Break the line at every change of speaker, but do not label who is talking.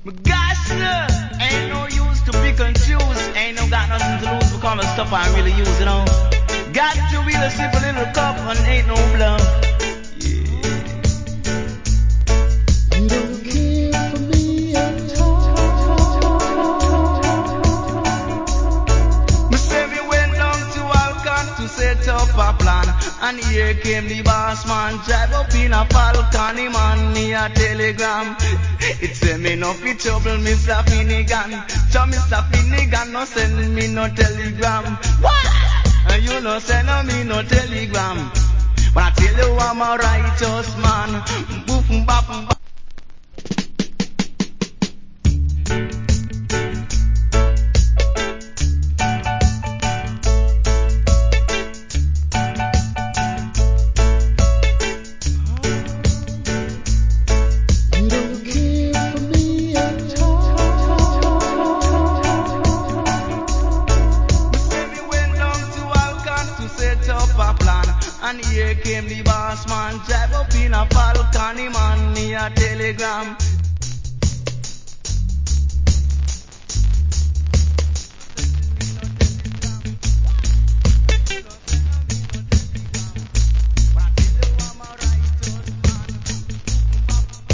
But gosh, ain't no use to pick and choose. Ain't no got nothing to lose because the stuff I really use, you know. Got to really sip a little cup and ain't no bluff. You don't care for me at all. Me say me went down to Alcon to set up a plan, and here came the boss man, drive up in a Falcon. He man me a telegram. It say me no fit trouble, Mr. Finnegan. So Mr. Finnegan no send me no telegram. What? And you no send me no telegram. But I tell you I'm a righteous man. Boof bop bop. And here came the boss man, drive up in a Falcon, he man me a telegram.